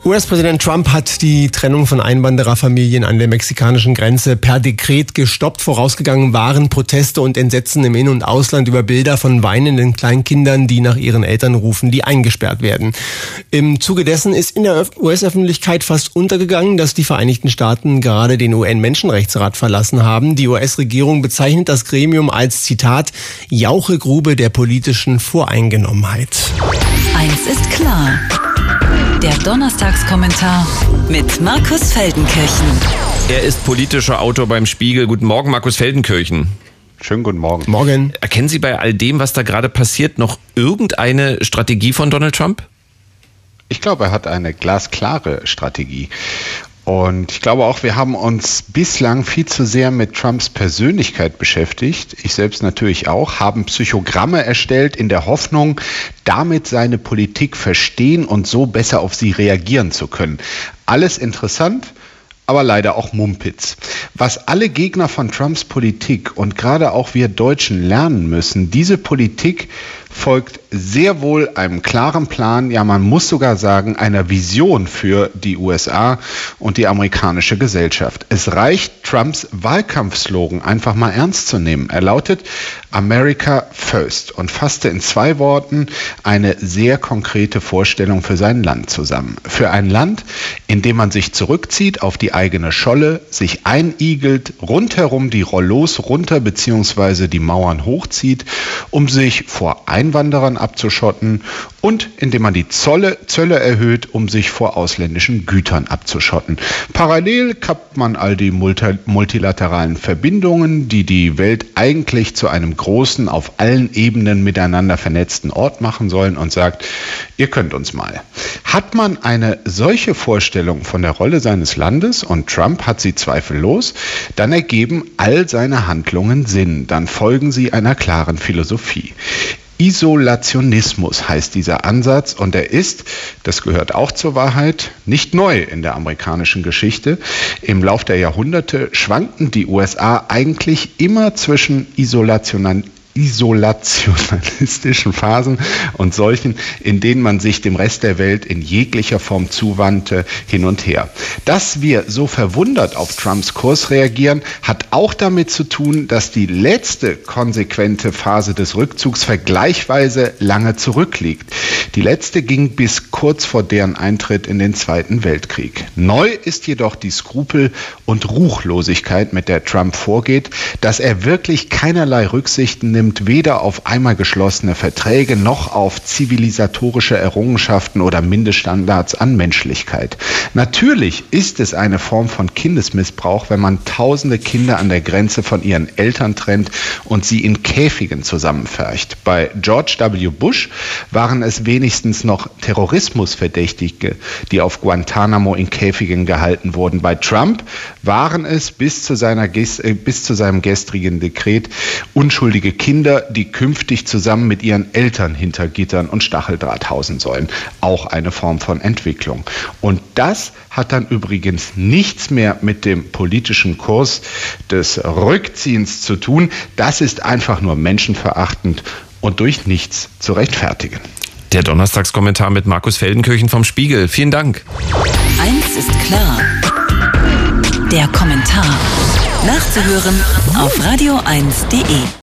US-Präsident Trump hat die Trennung von Einwandererfamilien an der mexikanischen Grenze per Dekret gestoppt. Vorausgegangen waren Proteste und Entsetzen im In- und Ausland über Bilder von weinenden Kleinkindern, die nach ihren Eltern rufen, die eingesperrt werden. Im Zuge dessen ist in der US-Öffentlichkeit fast untergegangen, dass die Vereinigten Staaten gerade den UN-Menschenrechtsrat verlassen haben. Die US-Regierung bezeichnet das Gremium als, Zitat, Jauchegrube der politischen Voreingenommenheit. Eins ist klar. Der Donnerstagskommentar mit Markus Feldenkirchen. Er ist politischer Autor beim Spiegel. Guten Morgen, Markus Feldenkirchen. Schönen guten Morgen. Morgen. Erkennen Sie bei all dem, was da gerade passiert, noch irgendeine Strategie von Donald Trump? Ich glaube, er hat eine glasklare Strategie. Und ich glaube auch, wir haben uns bislang viel zu sehr mit Trumps Persönlichkeit beschäftigt. Ich selbst natürlich auch, haben Psychogramme erstellt in der Hoffnung, damit seine Politik verstehen und so besser auf sie reagieren zu können. Alles interessant, aber leider auch Mumpitz. Was alle Gegner von Trumps Politik und gerade auch wir Deutschen lernen müssen, diese Politik folgt sehr wohl einem klaren Plan, ja man muss sogar sagen, einer Vision für die USA und die amerikanische Gesellschaft. Es reicht, Trumps Wahlkampfslogan einfach mal ernst zu nehmen. Er lautet America First und fasste in 2 Worten eine sehr konkrete Vorstellung für sein Land zusammen. Für ein Land, in dem man sich zurückzieht auf die eigene Scholle, sich einigelt, rundherum die Rollos runter bzw. die Mauern hochzieht, um sich vor Einwanderern abzuschotten und indem man die Zölle erhöht, um sich vor ausländischen Gütern abzuschotten. Parallel kappt man all die multilateralen Verbindungen, die die Welt eigentlich zu einem großen, auf allen Ebenen miteinander vernetzten Ort machen sollen und sagt, ihr könnt uns mal. Hat man eine solche Vorstellung von der Rolle seines Landes, und Trump hat sie zweifellos, dann ergeben all seine Handlungen Sinn, dann folgen sie einer klaren Philosophie. Isolationismus heißt dieser Ansatz und er ist, das gehört auch zur Wahrheit, nicht neu in der amerikanischen Geschichte. Im Lauf der Jahrhunderte schwankten die USA eigentlich immer zwischen isolationalistischen Phasen und solchen, in denen man sich dem Rest der Welt in jeglicher Form zuwandte, hin und her. Dass wir so verwundert auf Trumps Kurs reagieren, hat auch damit zu tun, dass die letzte konsequente Phase des Rückzugs vergleichsweise lange zurückliegt. Die letzte ging bis kurz vor deren Eintritt in den Zweiten Weltkrieg. Neu ist jedoch die Skrupel- und Ruchlosigkeit, mit der Trump vorgeht, dass er wirklich keinerlei Rücksichten nimmt, weder auf einmal geschlossene Verträge noch auf zivilisatorische Errungenschaften oder Mindeststandards an Menschlichkeit. Natürlich ist es eine Form von Kindesmissbrauch, wenn man tausende Kinder an der Grenze von ihren Eltern trennt und sie in Käfigen zusammenpfercht. Bei George W. Bush waren es wenigstens noch Terrorismusverdächtige, die auf Guantanamo in Käfigen gehalten wurden. Bei Trump waren es bis zu seinem gestrigen Dekret unschuldige Kinder, die künftig zusammen mit ihren Eltern hinter Gittern und Stacheldraht hausen sollen. Auch eine Form von Entwicklung. Und das hat dann übrigens nichts mehr mit dem politischen Kurs des Rückziehens zu tun. Das ist einfach nur menschenverachtend und durch nichts zu rechtfertigen. Der Donnerstagskommentar mit Markus Feldenkirchen vom Spiegel. Vielen Dank. Eins ist klar. Der Kommentar. Nachzuhören auf radio1.de.